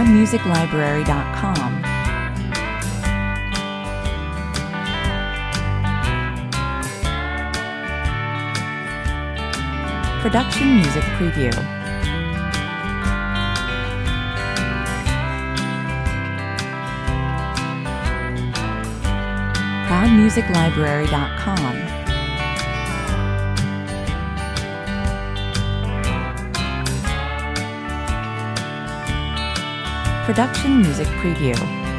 ProudMusicLibrary.com. Production Music Preview. ProudMusicLibrary.com. Production Music Preview.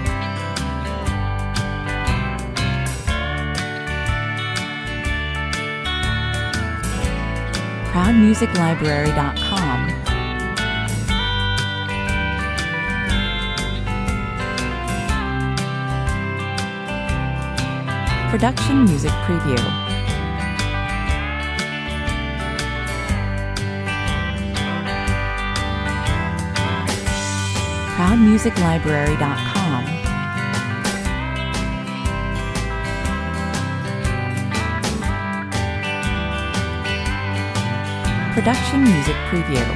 ProudMusicLibrary.com. Production Music Preview. ProudMusicLibrary.com. Production Music Preview.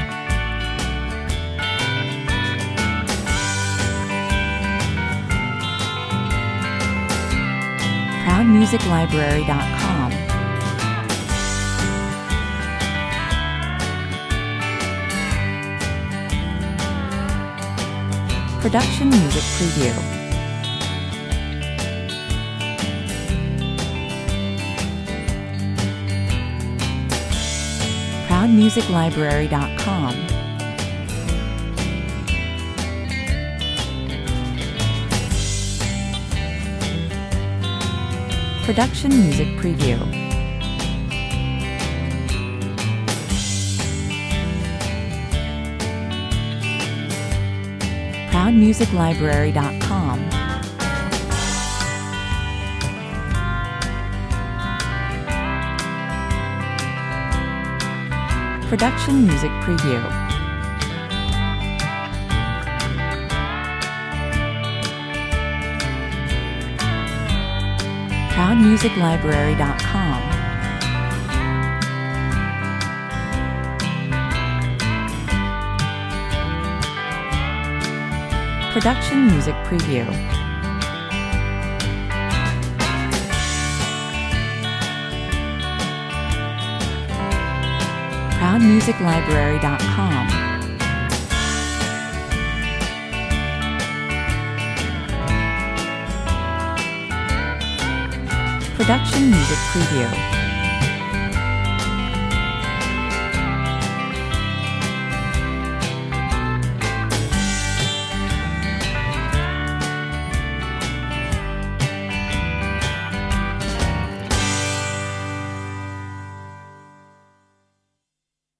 ProudMusicLibrary.com. Production Music Preview. ProudMusicLibrary.com. Production Music Preview. ProudMusicLibrary.com. Production Music Preview. ProudMusicLibrary.com. Production Music Preview. ProudMusicLibrary.com. Production Music Preview.